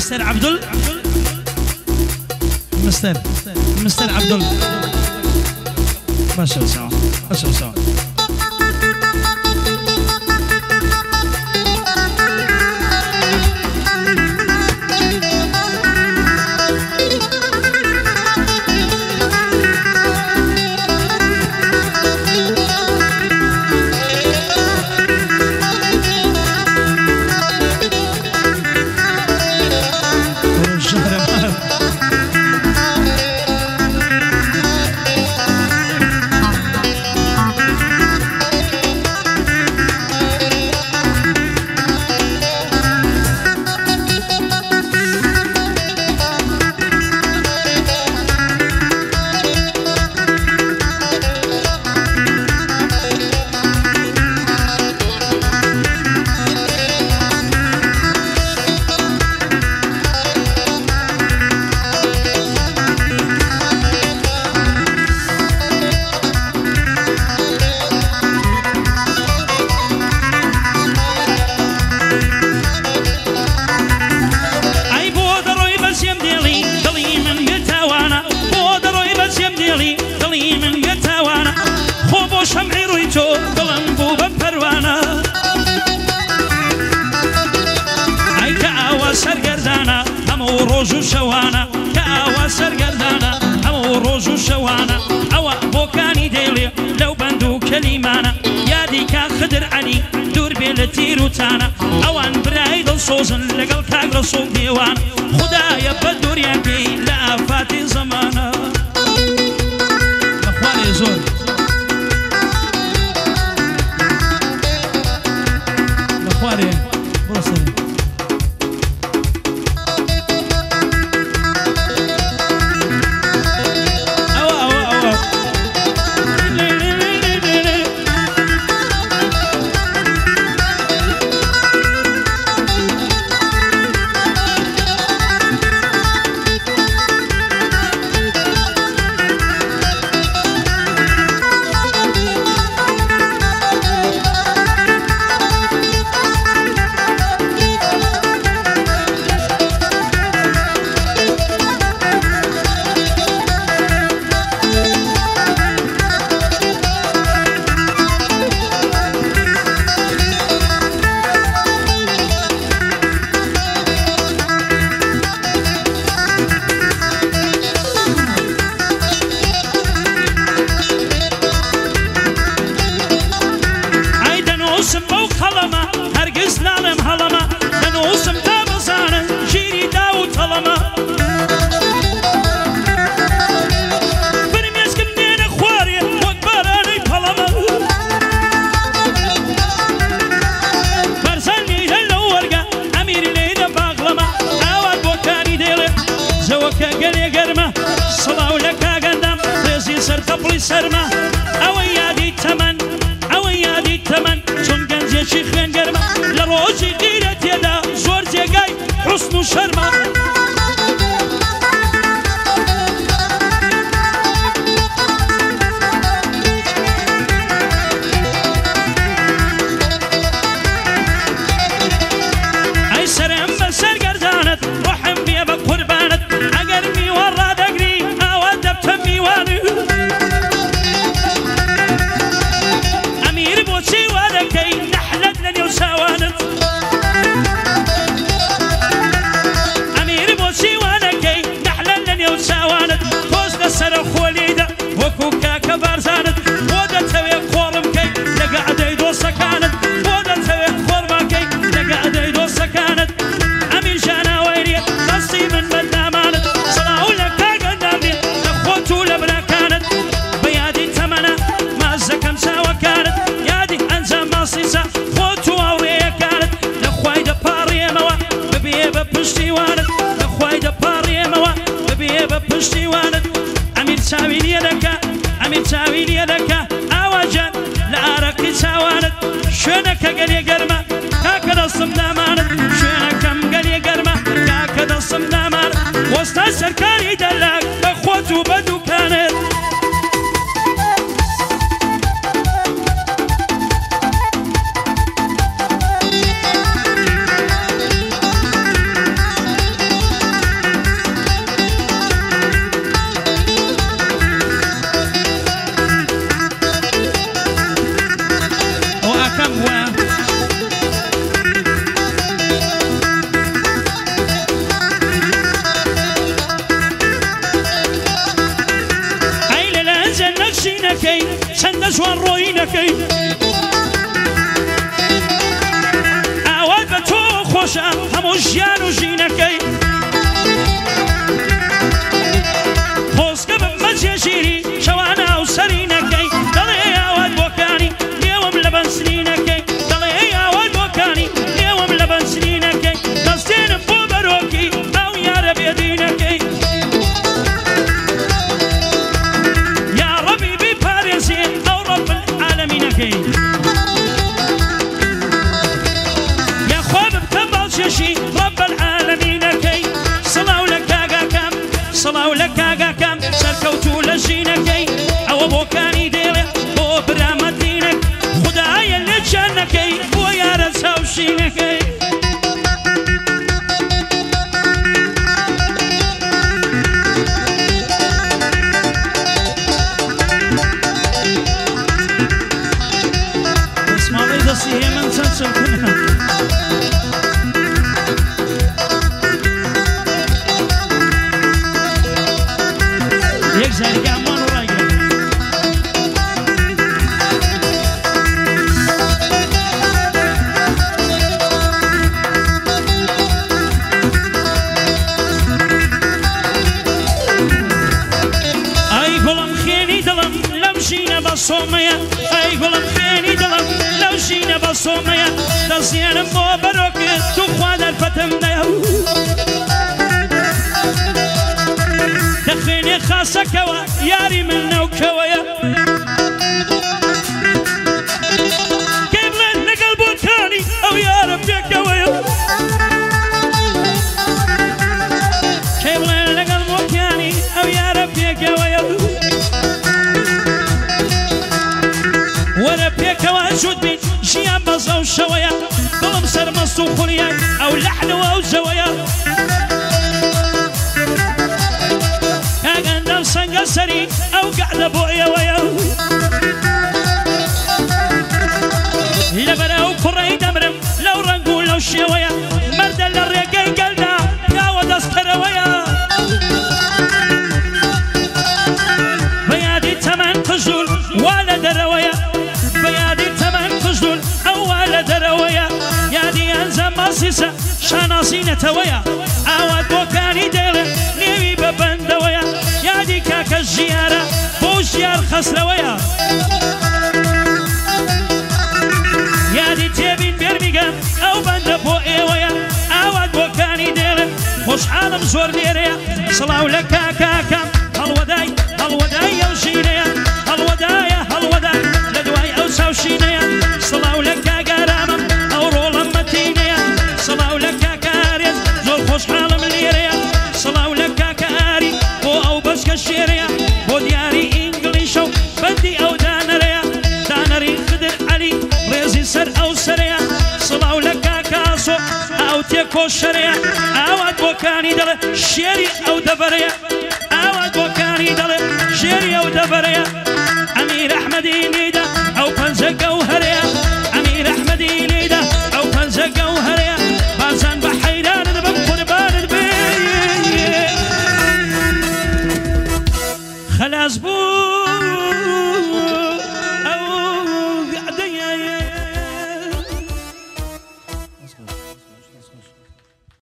مستر عبدل مستر عبدل ما شاء الله ما شاء الله شمعي رويتو قلم بوبا بروانا اي كاوا سرگردانا همو روزو شوانا كاوا سرگردانا همو روزو شوانا اوا بوكاني ديلي لو بندو كليمانا يادي كا خدر علي دور بيلتيرو تانا اوان برايد الصوزن لقل كاق رسول ديوان خدايا بدور يدي لا فاتي زمانا اخواني زور اخواني بوصل سرما او يادي تمن چون گنجي شيخين گرما لروجي غيرت يدا زور جاي حسن شرما اي سرم بسر گردانت رحم بيا بقربانت اگر مي ورا دغري او دبت ميواني تاويل يدك أوجا لأرق تاوانت شونك قلي قرمة هكذا الصمنا مانت شونك قلي قرمة هكذا الصمنا مانت وسط سركاري دلاك أخوته بدو كانت ڕۆی نەکەی ئاوات بە تۆ خۆشە هەموو ژیان و ژینەکەی خۆزگە بمە جێژیری شەوانە و سەرینەکەی دەڵێ ئاوات بۆکانی لێوم لە بەنسرینەکەی دەڵێ ئاوات بۆکانی لێوم لە بەنسرینەکەی دەستێنم بۆ بەرۆکی ئەو یارە بێدینەکەی یا ڕەبی بیپارێزێ ئەو ڕەب العالەمینەکەی یا خوا ببتە باڵچێشی ڕەب العالەمینەکەی سڵاو لە کاگاکەم سڵاو لە کاگاکەم سەرکەوتوو لە ژینەکەی ئەوە بۆکانی دێڵێ بۆ برامەتینەک خودایە لێ جانەکەی بۆ یارە چاوشینەکەی دەسماڵی دەستی هێمن چەند چەکونە یەک زەرگامان ڕایگرە ئەی گوڵم خێنی دڵم لەم ژینە بە سۆمەیە ئەی گوڵم خێنی دڵم لەو ژینە بە سۆمەیە دەزیێنم بۆ بەرۆکت تو خوا دەرفەتم نەیە دەخوێنێ خاسەکەوە یاری من نەوکەوەیە کەی بڵێن لەگەڵ بۆکانی ئەو یارە پێکەوەیە کەی بڵێن لەگەڵ بۆکانی ئەو یارە پێکەوەیە وەرە پێکەوە جوود بین ژیان بەزە و شەوەیە دڵم سەرمەست و خوڵیە ئەو لەحنەوە ئەو جەوەیە کاگەندەم سەنگە سەری ئەو گەعدە بۆ ئێوەیە لەبەرە ئەو کوڕەی دەمرم لەو ڕەنگ و لەو شێوەیە مەردە لە ڕێگەی گەلدا داوە دەستەرەوەیە بە یادی تەمەن قژول وا لە دەرەوەیە بە یادی تەمەن قژول ئەو وا لە دەرەوەیە یادی ئەنجەم ماسیسە شاناسینەتەوەیە ئاوات بۆکانی دێڵێ نێوی بە بەندەوەیە یادی کاکە ژیارە بۆ ژیار خەسرەوەیە یادی تێبین بێرمیگەم ئەو بەندە بۆ ئێوەیە ئاوات بۆکانی دێڵێ خۆشحاڵم زۆر لێرەیە سڵاو لە کاکاکەم هەڵوەدای هەڵوەدای ئەو ژینەیە هەڵوەدایە هەڵوەدای لە دوای ئەو چاوشینەیە سڵاو لە کاگارامم ئەو ڕۆڵەم مەتینەیە سڵاو لە کاکارێز زۆر خۆشحاڵم لێرەیە سڵاو لە کاکاری بۆ ئەو بەسکە شێرەیە بۆ دیاری ئینگلیشە و بەندی ئەو دانەرەیە دانەری خدر عەلی ڕێزی سەر ئەو سەرەیە سڵاو لە کاکاسۆ ئەو تێکۆشەرەیە ئاوات بۆکانی دەڵێ شێری ئەو دەبەرەیە ئاوات بۆکانی دەڵێ شێری ئەو دەبەرەیە ئەمیر ئەحمەدی لێدا ئەو پەنجە گەوهەرەیە ئەمیر ئەحمەدی لێدا ئەو پەنجە گەوهەرەیە بازان بە حەیرانت بم قوربانت بێ خەلاص بوو